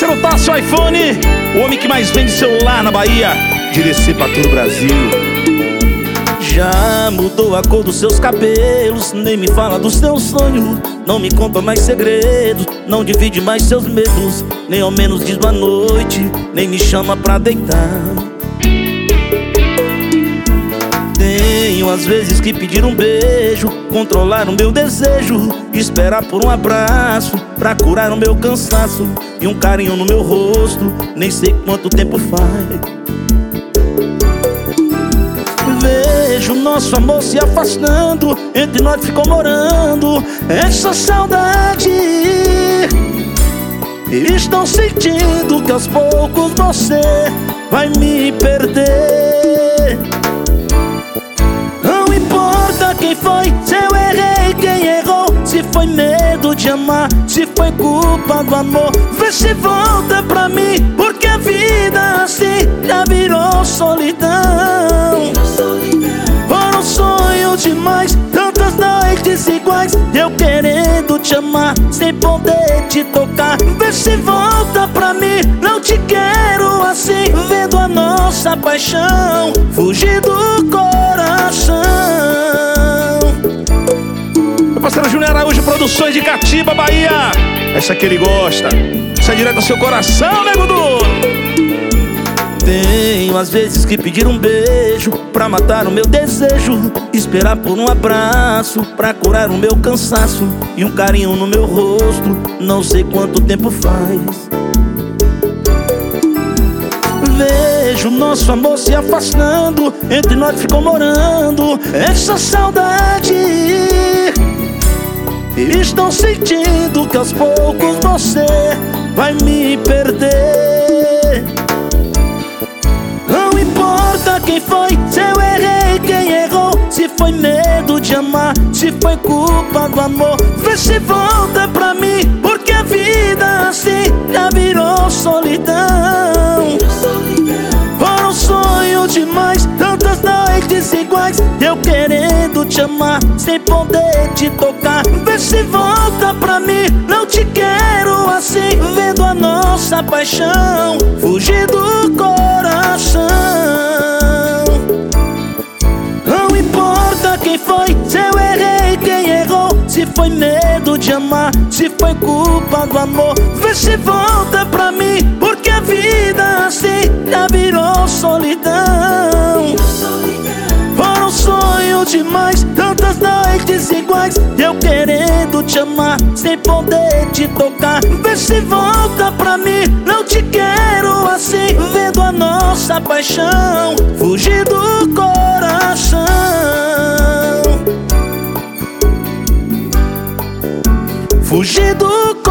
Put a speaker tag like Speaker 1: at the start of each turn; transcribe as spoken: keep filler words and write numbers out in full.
Speaker 1: parceiro Tássio iPhone, o homem que mais vende celular na Bahia, direcê pra todo o Brasil. Já mudou a cor dos seus cabelos, nem me fala dos seus sonhos, não me conta mais segredos, não divide mais seus medos, nem ao menos diz boa noite, nem me chama pra deitar. Tenho às vezes que pedir um beijo, controlar o meu desejo, esperar por um abraço pra curar o meu cansaço e um carinho no meu rosto, nem sei quanto tempo faz. Vejo nosso amor se afastando, entre nós ficou morando essa saudade. Estou sentindo que aos poucos você vai me perder. Não importa quem foi, se eu errei, quem errou, se foi medo de amar, se foi culpa do amor, vê se volta pra mim, porque a vida assim já virou solidão. Foram sonhos demais, tantas noites iguais, eu querendo te amar, sem poder te tocar, vê se volta pra mim, não te quero assim, vendo a nossa paixão fugir do coração. Meu parceiro Júnior Araújo, Produções de Catiba, Bahia. Essa que ele gosta, essa é direto ao seu coração, nego duro. Tenho às vezes que pedir um beijo pra matar o meu desejo, esperar por um abraço pra curar o meu cansaço e um carinho no meu rosto, não sei quanto tempo faz. Vejo nosso amor se afastando, entre nós ficou morando essa saudade. Estou sentindo que aos poucos você vai me perder. Não importa quem foi, se eu errei, quem errou, se foi medo de amar, se foi culpa do amor, vê se volta pra mim, porque a vida assim já virou solidão. Foram sonhos demais, tantas noites iguais, eu querendo te amar, sem poder te tocar, vê se volta pra mim, não te quero assim, vendo a nossa paixão fugir do coração. Não importa quem foi, se eu errei, quem errou, se foi medo de amar, se foi culpa do amor, vê se volta pra mim, porque a vida assim já virou solidão. Foram sonhos demais, tantas noites iguais, eu querendo te amar, sem poder te tocar, vê se volta pra mim, não te quero assim, vendo a nossa paixão fugir do coração. Fugir do